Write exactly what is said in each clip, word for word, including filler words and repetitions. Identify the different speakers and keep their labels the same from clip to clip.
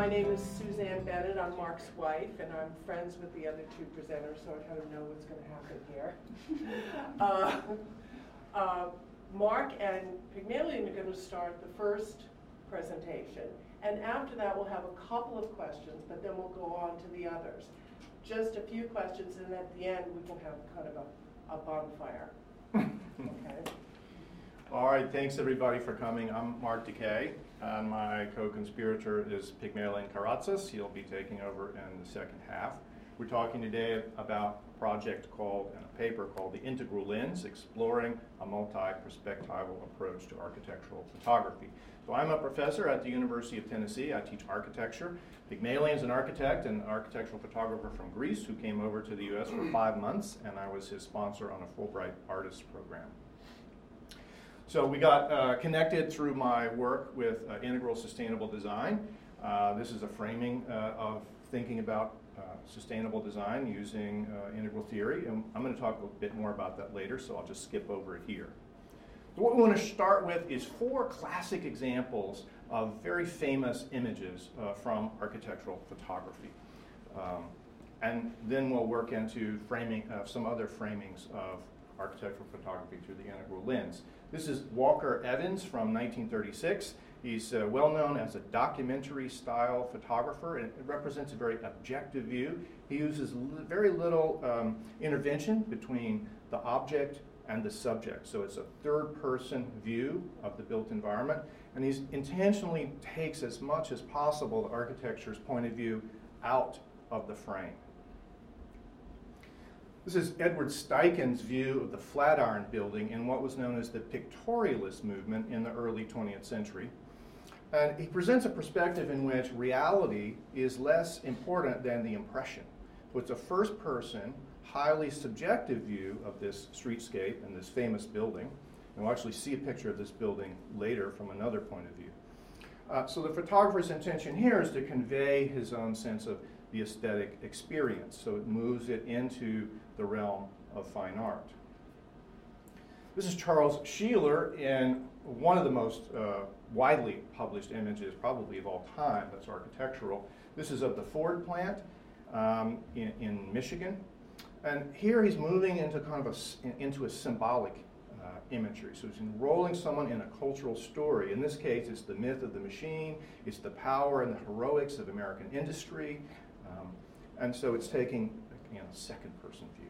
Speaker 1: my name is Suzanne Bennett. I'm Mark's wife, and I'm friends with the other two presenters, so I kind of know what's going to happen here. uh, uh, Mark and Pygmalion are going to start the first presentation, and after that we'll have a couple of questions, but then we'll go on to the others. Just a few questions, and at the end we can have kind of a, a bonfire. Okay.
Speaker 2: All right, thanks everybody for coming. I'm Mark Decay, and my co-conspirator is Pygmalion Karatsas. He'll be taking over in the second half. We're talking today about a project called, and a paper called The Integral Lens, Exploring a Multi-Perspectival Approach to Architectural Photography. So I'm a professor at the University of Tennessee. I teach architecture. Pygmalion's an architect and architectural photographer from Greece who came over to the U S for five months, and I was his sponsor on a Fulbright Artists program. So we got uh, connected through my work with uh, Integral Sustainable Design. Uh, this is a framing uh, of thinking about uh, sustainable design using uh, integral theory, and I'm going to talk a bit more about that later, so I'll just skip over it here. So what we want to start with is four classic examples of very famous images uh, from architectural photography. Um, and then we'll work into framing uh, some other framings of architectural photography through the integral lens. This is Walker Evans from nineteen thirty-six. He's uh, well known as a documentary style photographer, and it represents a very objective view. He uses li very little um, intervention between the object and the subject. So it's a third person view of the built environment, and he intentionally takes as much as possible the architecture's point of view out of the frame. This is Edward Steichen's view of the Flatiron Building in what was known as the pictorialist movement in the early twentieth century. And he presents a perspective in which reality is less important than the impression. So it's a first-person, highly subjective view of this streetscape and this famous building. And we'll actually see a picture of this building later from another point of view. Uh, so the photographer's intention here is to convey his own sense of the aesthetic experience. So it moves it into the realm of fine art. This is Charles Sheeler in one of the most uh, widely published images, probably of all time, that's architectural. This is of the Ford plant um, in, in Michigan. And here he's moving into kind of a, into a symbolic uh, imagery. So he's enrolling someone in a cultural story. In this case, it's the myth of the machine, it's the power and the heroics of American industry. Um, and so it's taking, again, a second person view.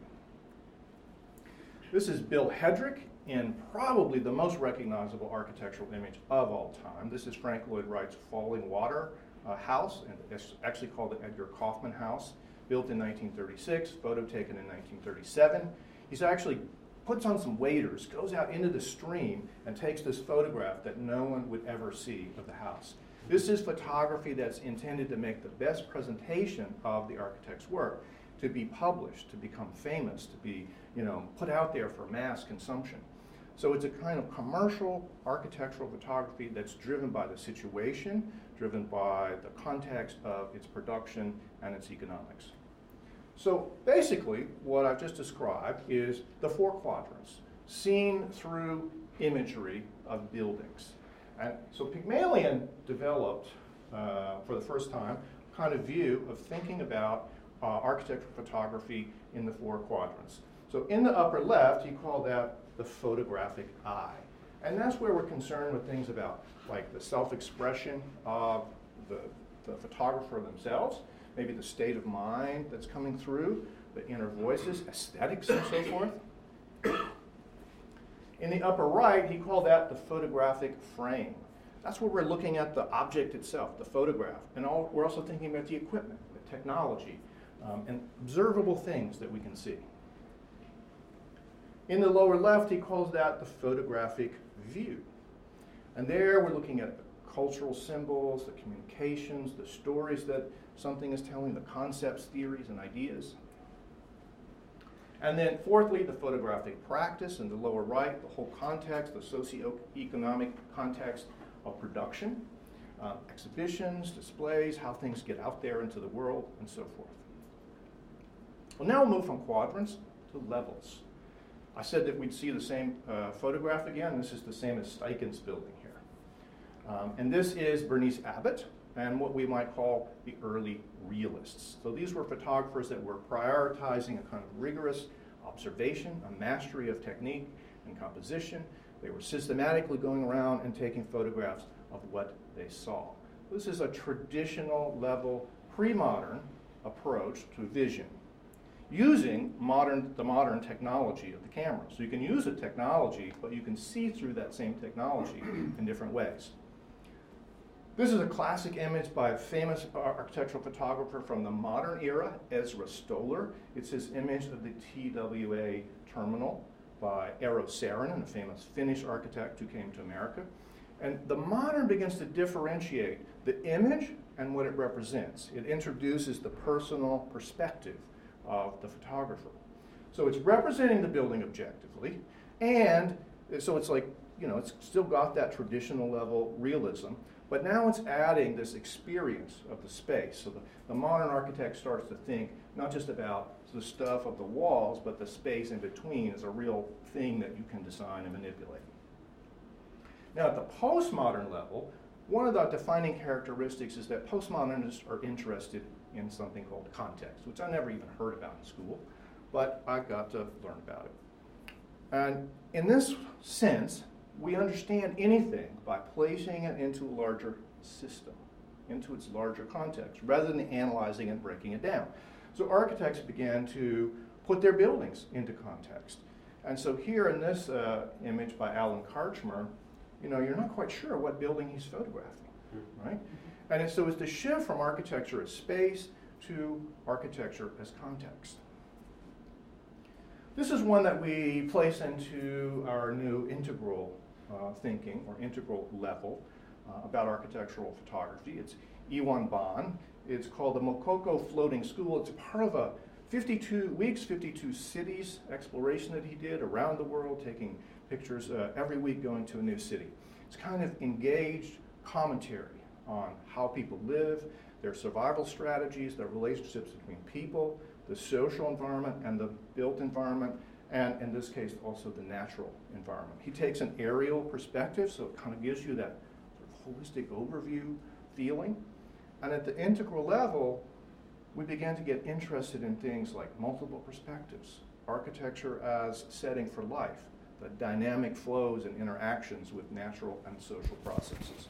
Speaker 2: This is Bill Hedrick in probably the most recognizable architectural image of all time. This is Frank Lloyd Wright's Falling Water uh, house, and it's actually called the Edgar Kaufman House, built in nineteen thirty-six, photo taken in nineteen thirty-seven. He's actually puts on some waders, goes out into the stream, and takes this photograph that no one would ever see of the house. This is photography that's intended to make the best presentation of the architect's work, to be published, to become famous, to be, you know, put out there for mass consumption. So it's a kind of commercial architectural photography that's driven by the situation, driven by the context of its production and its economics. So basically, what I've just described is the four quadrants, seen through imagery of buildings. And so Pygmalion developed, uh, for the first time, a kind of view of thinking about uh, architectural photography in the four quadrants. So in the upper left, he called that the photographic eye. And that's where we're concerned with things about like the self-expression of the, the photographer themselves, maybe the state of mind that's coming through, the inner voices, aesthetics, and so forth. In the upper right, he called that the photographic frame. That's where we're looking at the object itself, the photograph. And all, we're also thinking about the equipment, the technology, um, and observable things that we can see. In the lower left, he calls that the photographic view. And there we're looking at the cultural symbols, the communications, the stories that something is telling, the concepts, theories, and ideas. And then fourthly, the photographic practice in the lower right, the whole context, the socioeconomic context of production, uh, exhibitions, displays, how things get out there into the world, and so forth. Well, now we'll move from quadrants to levels. I said that we'd see the same uh, photograph again. This is the same as Steichen's building here. Um, and this is Bernice Abbott, and what we might call the early realists. So these were photographers that were prioritizing a kind of rigorous observation, a mastery of technique and composition. They were systematically going around and taking photographs of what they saw. This is a traditional level, pre-modern approach to vision, using modern, the modern technology of the camera. So you can use a technology, but you can see through that same technology in different ways. This is a classic image by a famous architectural photographer from the modern era, Ezra Stoller. It's his image of the T W A terminal by Eero Saarinen, a famous Finnish architect who came to America. And the modern begins to differentiate the image and what it represents. It introduces the personal perspective of the photographer. So it's representing the building objectively, and so it's like, you know, it's still got that traditional level realism, but now it's adding this experience of the space. So the, the modern architect starts to think not just about the stuff of the walls, but the space in between is a real thing that you can design and manipulate. Now at the postmodern level, one of the defining characteristics is that postmodernists are interested in something called context, which I never even heard about in school, but I got to learn about it. And in this sense, we understand anything by placing it into a larger system, into its larger context, rather than analyzing and breaking it down. So architects began to put their buildings into context. And so here in this uh, image by Alan Karchmer, you know, you're not quite sure what building he's photographing, right? And it, so it's the shift from architecture as space to architecture as context. This is one that we place into our new integral uh, thinking, or integral level, uh, about architectural photography. It's Iwan Baan. It's called the Mokoko Floating School. It's part of a fifty-two weeks, fifty-two cities exploration that he did around the world, taking pictures uh, every week going to a new city. It's kind of engaged commentary on how people live, their survival strategies, their relationships between people, the social environment and the built environment, and in this case also the natural environment. He takes an aerial perspective, so it kind of gives you that sort of holistic overview feeling. And at the integral level, we began to get interested in things like multiple perspectives, architecture as setting for life, the dynamic flows and interactions with natural and social processes.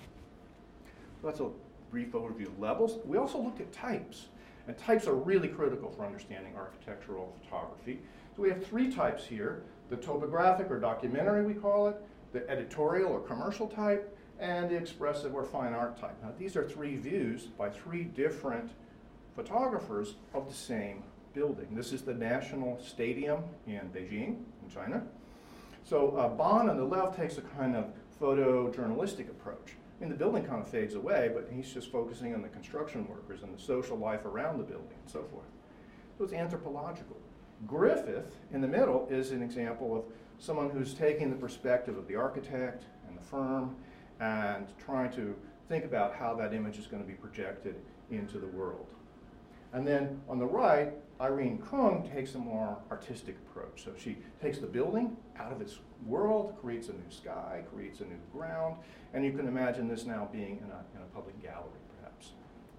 Speaker 2: So that's a brief overview of levels. We also looked at types, and types are really critical for understanding architectural photography. So we have three types here: the topographic or documentary, we call it, the editorial or commercial type, and the expressive or fine art type. Now these are three views by three different photographers of the same building. This is the National Stadium in Beijing, in China. So uh, Baan on the left takes a kind of photojournalistic approach. I mean, the building kind of fades away, but he's just focusing on the construction workers and the social life around the building and so forth. So it's anthropological. Griffith, in the middle, is an example of someone who's taking the perspective of the architect and the firm and trying to think about how that image is going to be projected into the world. And then on the right, Irene Kung takes a more artistic approach. So she takes the building out of its world, creates a new sky, creates a new ground, and you can imagine this now being in a, in a public gallery, perhaps.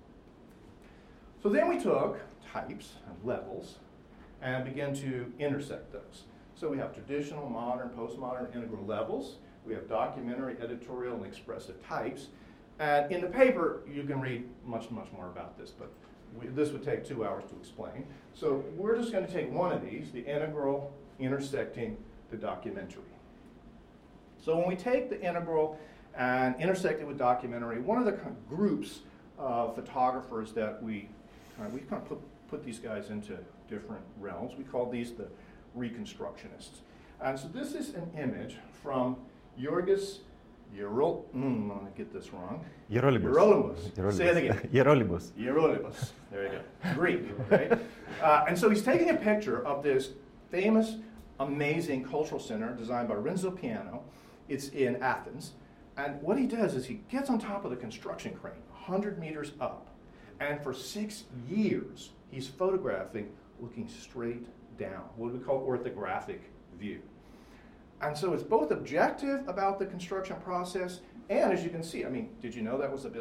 Speaker 2: So then we took types and levels and began to intersect those. So we have traditional, modern, postmodern, integral levels. We have documentary, editorial, and expressive types. And in the paper, you can read much, much more about this, but we, this would take two hours to explain. So we're just going to take one of these, the integral intersecting the documentary. So when we take the integral and intersect it with documentary, one of the kind of groups of photographers that we kind of, we kind of put, put these guys into different realms, we call these the reconstructionists. And so this is an image from Yorgos Yerol, mm, I'm going to get this wrong.
Speaker 3: Gerolibus.
Speaker 2: Gerolibus.
Speaker 3: Gerolibus.
Speaker 2: Say it again.
Speaker 3: Gerolibus.
Speaker 2: Gerolibus. There you go. Greek, right? Uh, and so he's taking a picture of this famous, amazing cultural center designed by Renzo Piano. It's in Athens. And what he does is he gets on top of the construction crane, one hundred meters up. And for six years, he's photographing looking straight down, what we call orthographic view. And so it's both objective about the construction process, and as you can see, I mean, did you know that was a building?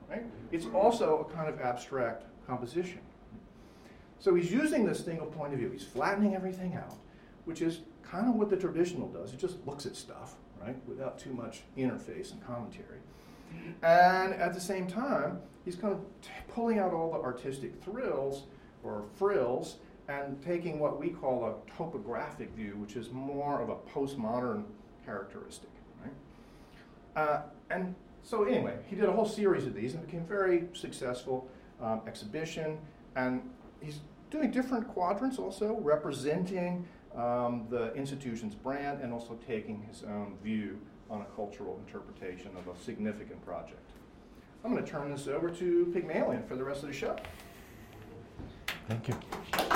Speaker 2: right? It's also a kind of abstract composition. So he's using this single point of view. He's flattening everything out, which is kind of what the traditional does. It just looks at stuff, right, without too much interface and commentary. And at the same time, he's kind of t- pulling out all the artistic thrills or frills and taking what we call a topographic view, which is more of a postmodern characteristic, right? Uh, and so anyway, he did a whole series of these and became very successful um, exhibition. And he's doing different quadrants also, representing um, the institution's brand and also taking his own view on a cultural interpretation of a significant project. I'm going to turn this over to Pygmalion for the rest of the show.
Speaker 3: Thank you.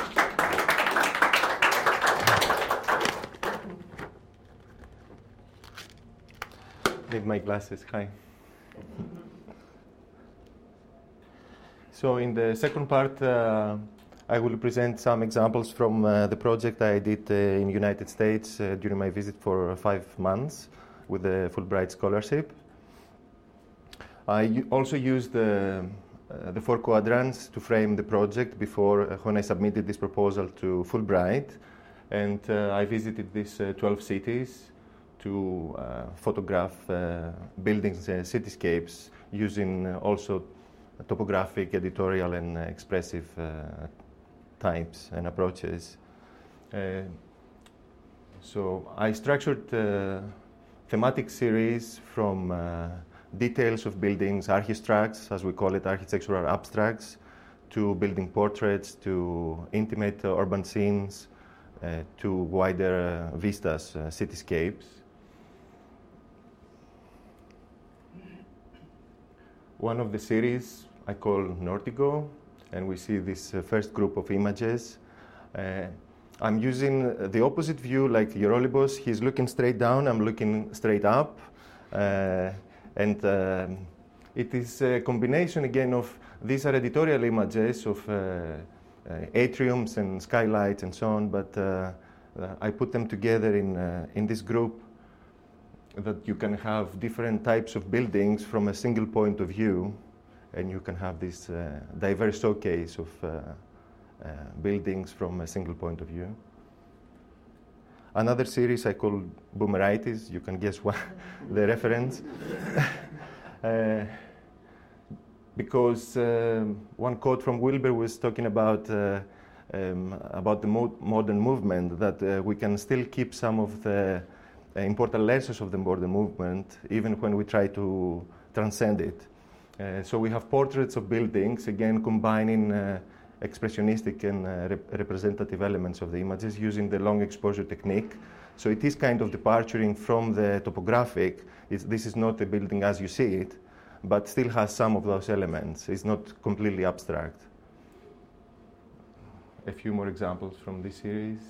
Speaker 3: Need my glasses. Hi. So in the second part, uh, I will present some examples from uh, the project I did uh, in the United States uh, during my visit for five months with the Fulbright Scholarship. I u- also used the, uh, the four quadrants to frame the project before uh, when I submitted this proposal to Fulbright. And uh, I visited these uh, twelve cities to uh, photograph uh, buildings and cityscapes using uh, also topographic, editorial, and uh, expressive uh, types and approaches. Uh, so I structured a thematic series from uh, details of buildings, archistructs, as we call it, architectural abstracts, to building portraits, to intimate uh, urban scenes, uh, to wider uh, vistas, uh, cityscapes. One of the series I call Nortigo, and we see this uh, first group of images. Uh, I'm using the opposite view like Eurolibos. He's looking straight down, I'm looking straight up. Uh, and uh, it is a combination again of, these are editorial images of uh, uh, atriums and skylights and so on, but uh, uh, I put them together in, uh, in this group that you can have different types of buildings from a single point of view, and you can have this uh, diverse showcase of uh, uh, buildings from a single point of view. Another series I call Boomeritis. You can guess what the reference. uh, because um, one quote from Wilber was talking about uh, um, about the mo- modern movement, that uh, we can still keep some of the uh, important lessons of the modern movement, even when we try to transcend it. Uh, so we have portraits of buildings, again combining uh, expressionistic and uh, rep- representative elements of the images using the long exposure technique. So it is kind of departuring from the topographic. It's, this is not a building as you see it, but still has some of those elements. It's not completely abstract. A few more examples from this series.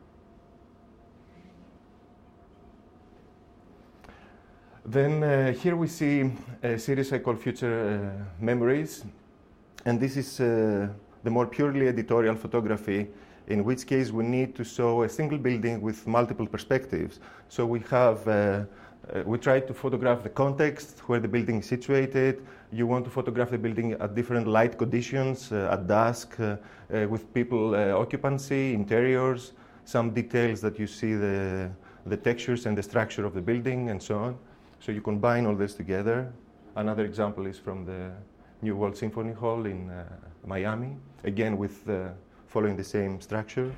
Speaker 3: Then uh, here we see a series I call Future uh, Memories, and this is uh, the more purely editorial photography, in which case we need to show a single building with multiple perspectives. So we have, uh, uh, we try to photograph the context where the building is situated. You want to photograph the building at different light conditions, uh, at dusk, uh, uh, with people uh, occupancy, interiors, some details that you see the, the textures and the structure of the building and so on. So you combine all this together. Another example is from the New World Symphony Hall in uh, Miami, again with uh, following the same structure.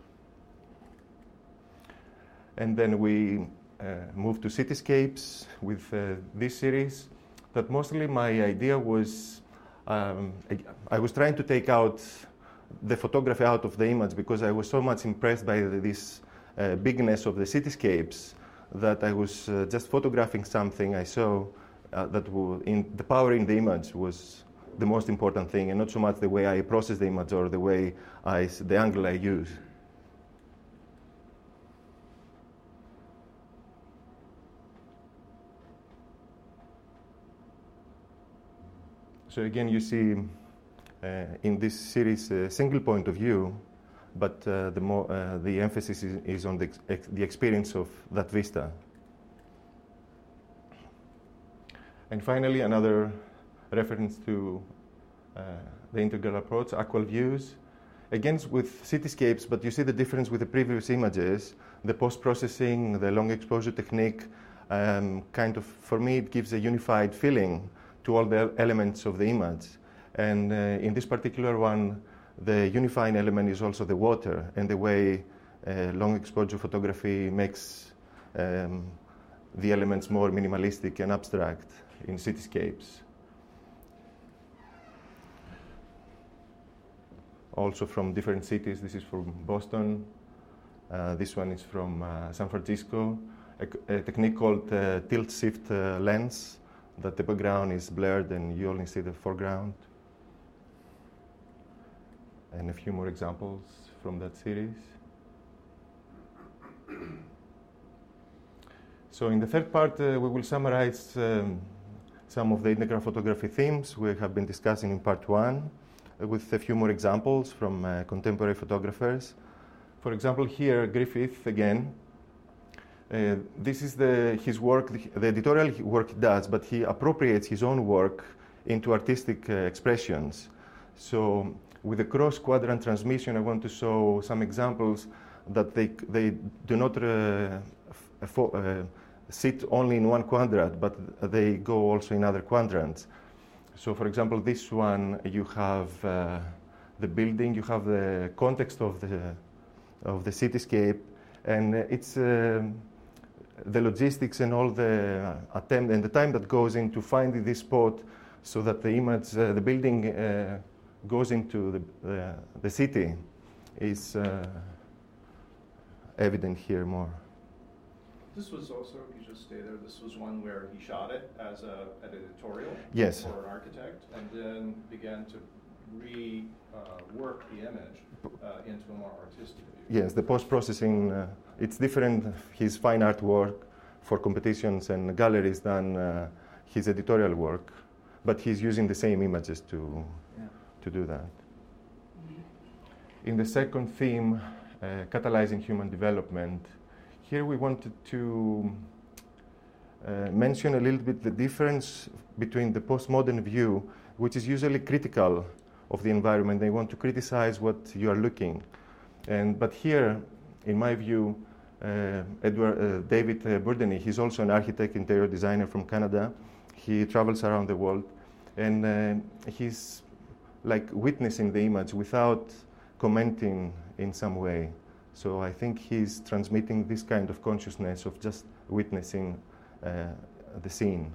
Speaker 3: And then we uh, move to cityscapes with uh, this series. But mostly my idea was, um, I, I was trying to take out the photography out of the image because I was so much impressed by the, this uh, bigness of the cityscapes that I was uh, just photographing something I saw uh, that w- in the power in the image was the most important thing, and not so much the way I process the image or the way I, the angle I use. So again, you see uh, in this series a single point of view, but uh, the more uh, the emphasis is, is on the, ex- the experience of that vista. And finally, another reference to uh, the integral approach, Aqual Views. Again, with cityscapes, but you see the difference with the previous images, the post-processing, the long exposure technique, um, kind of, for me, it gives a unified feeling to all the elements of the image. And uh, in this particular one, the unifying element is also the water, and the way uh, long exposure photography makes um, the elements more minimalistic and abstract in cityscapes. Also from different cities. This is from Boston. Uh, this one is from uh, San Francisco. A, a technique called uh, tilt shift uh, lens, that the background is blurred and you only see the foreground. And a few more examples from that series. So in the third part, uh, we will summarize um, some of the integral photography themes we have been discussing in part one, uh, with a few more examples from uh, contemporary photographers. For example, here, Griffith again. Uh, this is the, his work, the, the editorial work he does, but he appropriates his own work into artistic uh, expressions. So with the cross-quadrant transmission, I want to show some examples that they, they do not uh, f- uh, sit only in one quadrant, but they go also in other quadrants. So for example, this one, you have uh, the building, you have the context of the, of the cityscape, and it's uh, the logistics and all the attempt and the time that goes into finding this spot so that the image, uh, the building uh, goes into the, uh, the city is uh, evident here more.
Speaker 2: This was also, you just stay there, this was one where he shot it as a, an editorial
Speaker 3: yes.
Speaker 2: for an architect, and then began to rework uh, the image uh, into a more artistic view.
Speaker 3: Yes, the post-processing, uh, it's different, his fine art work for competitions and galleries than uh, his editorial work, but he's using the same images to, yeah. to do that. In the second theme, uh, catalyzing human development, here we wanted to uh, mention a little bit the difference between the postmodern view, which is usually critical of the environment. They want to criticize what you are looking. And, but here, in my view, uh, Edward, uh, David uh, Bourdonnais, he's also an architect, interior designer from Canada. He travels around the world, and uh, he's like witnessing the image without commenting in some way. So I think he's transmitting this kind of consciousness of just witnessing uh, the scene.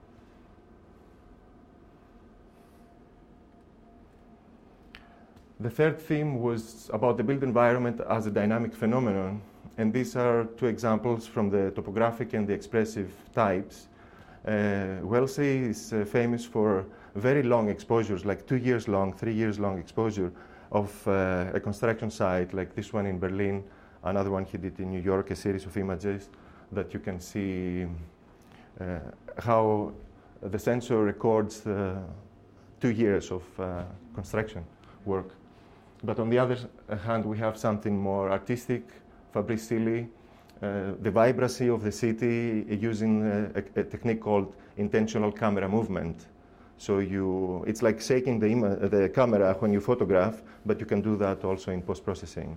Speaker 3: The third theme was about the built environment as a dynamic phenomenon, and these are two examples from the topographic and the expressive types. Uh, Wellesley is uh, famous for very long exposures, like two years long, three years long exposure of uh, a construction site, like this one in Berlin, another one he did in New York, a series of images that you can see uh, how the sensor records uh, two years of uh, construction work. But on the other hand, we have something more artistic, Fabrice Silly, uh, the vibrancy of the city using a, a, a technique called intentional camera movement. So you, it's like shaking the, ima- the camera when you photograph, but you can do that also in post-processing.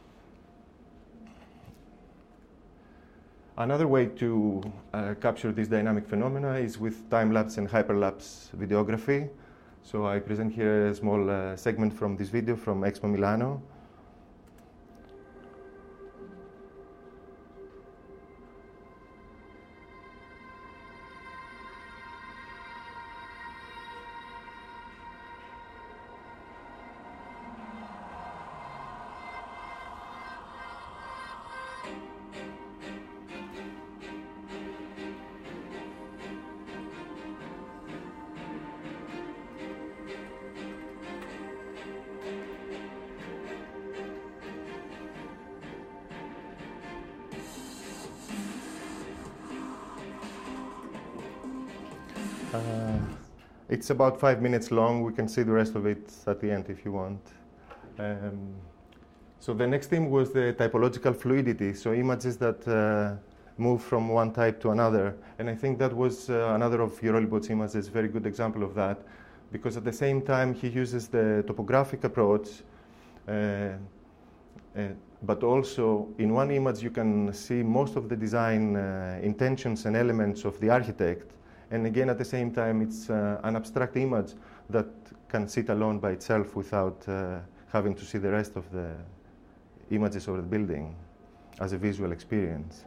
Speaker 3: Another way to uh, capture this dynamic phenomena is with time-lapse and hyperlapse videography. So I present here a small uh, segment from this video from Expo Milano. Uh, it's about five minutes long. We can see the rest of it at the end if you want. Um, so the next theme was the typological fluidity. So images that uh, move from one type to another. And I think that was uh, another of Yorolibot's images, a very good example of that, because at the same time he uses the topographic approach, uh, uh, but also in one image you can see most of the design uh, intentions and elements of the architect, and again at the same time it's uh, an abstract image that can sit alone by itself without uh, having to see the rest of the images of the building as a visual experience.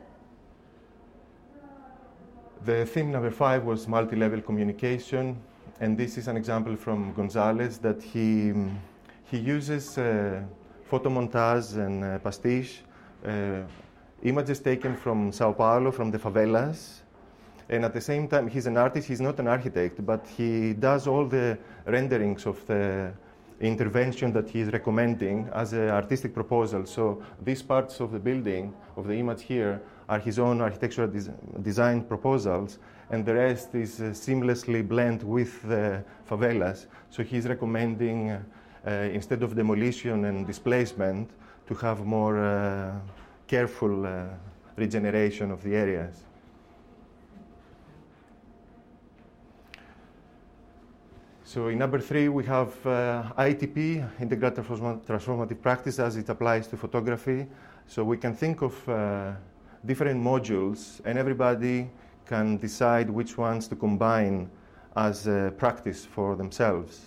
Speaker 3: The theme number five was multi-level communication, and this is an example from Gonzalez that he, he uses uh, photomontage and uh, pastiche, uh, images taken from Sao Paulo, from the favelas, and at the same time he's an artist, he's not an architect, but he does all the renderings of the intervention that he's recommending as an artistic proposal. So these parts of the building, of the image here, are his own architectural des design proposals, and the rest is uh, seamlessly blend with the favelas. So he's recommending, uh, uh, instead of demolition and displacement, to have more uh, careful uh, regeneration of the areas. So in number three, we have uh, I T P, Integrated Transformative Practice, as it applies to photography. So we can think of uh, different modules, and everybody can decide which ones to combine as a practice for themselves.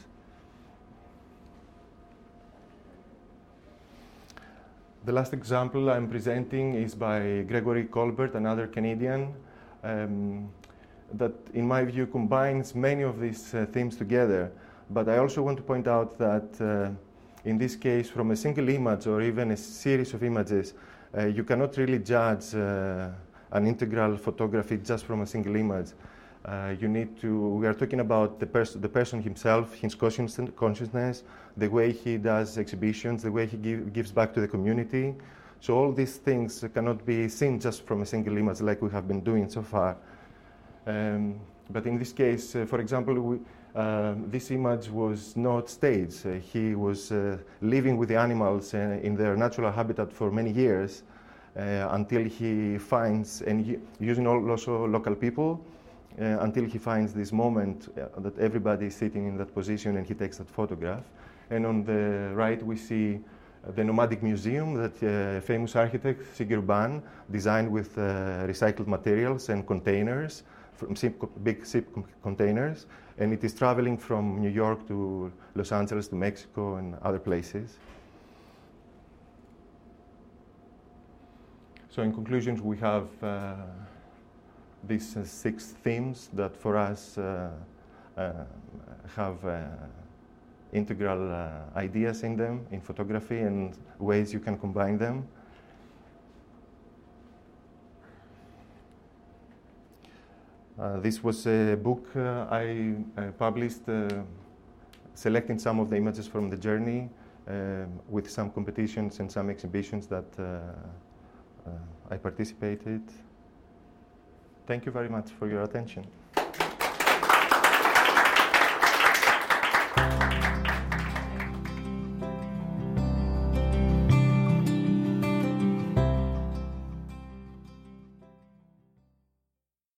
Speaker 3: The last example I'm presenting is by Gregory Colbert, another Canadian, um, that in my view combines many of these uh, themes together. But I also want to point out that uh, in this case, from a single image or even a series of images, uh, you cannot really judge uh, an integral photography just from a single image. Uh, you need to, we are talking about the, pers the person himself, his consciousness, the way he does exhibitions, the way he give, gives back to the community. So all these things cannot be seen just from a single image like we have been doing so far. Um, but in this case, uh, for example, we, uh, this image was not staged. Uh, he was uh, living with the animals uh, in their natural habitat for many years uh, until he finds, and he, using also local people, uh, until he finds this moment uh, that everybody is sitting in that position and he takes that photograph. And on the right we see uh, the Nomadic Museum that uh, famous architect Sigur Bán designed with uh, recycled materials and containers, from ship, big ship containers, and it is traveling from New York to Los Angeles to Mexico and other places. So in conclusion, we have uh, these uh, six themes that for us uh, uh, have uh, integral uh, ideas in them, in photography, and ways you can combine them. Uh, this was a book uh, I uh, published uh, selecting some of the images from the journey uh, with some competitions and some exhibitions that uh, uh, I participated. Thank you very much for your attention.